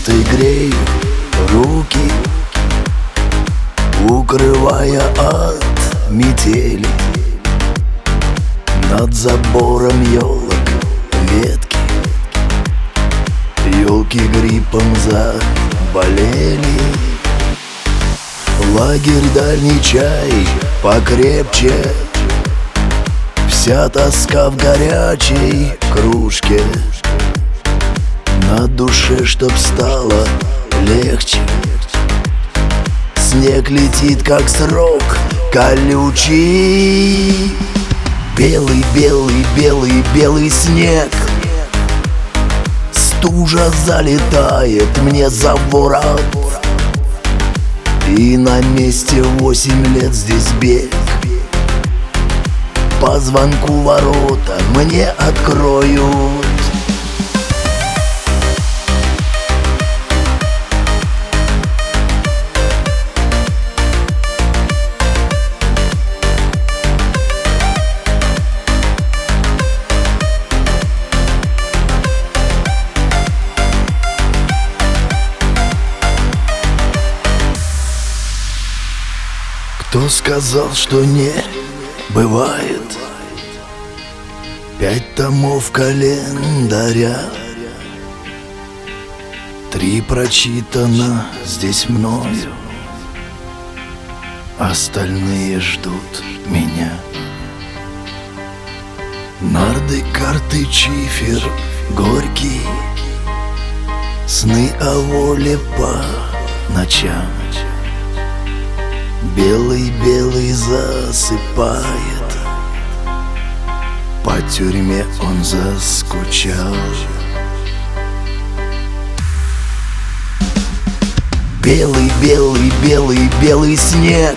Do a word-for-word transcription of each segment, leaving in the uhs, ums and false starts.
Цветы греют руки, укрывая от метели. Над забором елок ветки, елки гриппом заболели. Лагерь дальний, чай покрепче, вся тоска в горячей кружке. На душе, чтоб стало легче, снег летит, как срок колючий. Белый, белый, белый, белый снег, стужа залетает мне за ворот. И на месте восемь лет здесь бег. По звонку ворота мне откроют. Кто сказал, что не бывает пять томов календаря? Три прочитано здесь мною, остальные ждут меня. Нарды, карты, чифер горький, сны о воле по ночам. Белый-белый засыпает, по тюрьме он заскучал. Белый-белый-белый-белый снег,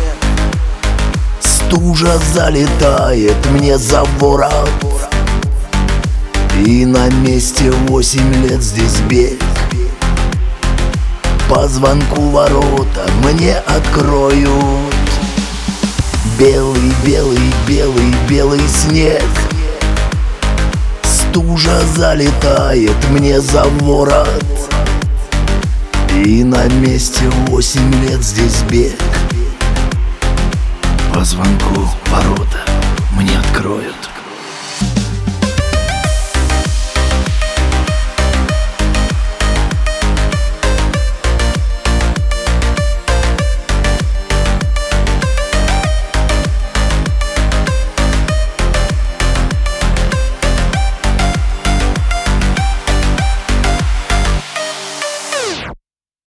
стужа залетает мне за ворот. И на месте восемь лет здесь бег. По звонку ворота мне откроют. Белый, белый, белый, белый снег, стужа залетает мне за ворот. И на месте восемь лет здесь бег. По звонку ворота мне откроют.